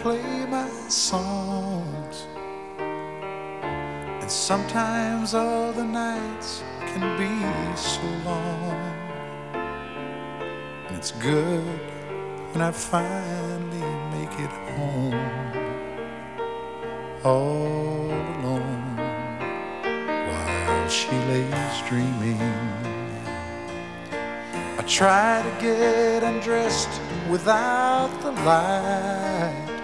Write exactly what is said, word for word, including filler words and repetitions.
play my songs. And sometimes all the nights can be so long. And it's good when I finally make it home, all alone, while she lays dreaming. I try to get undressed without the light,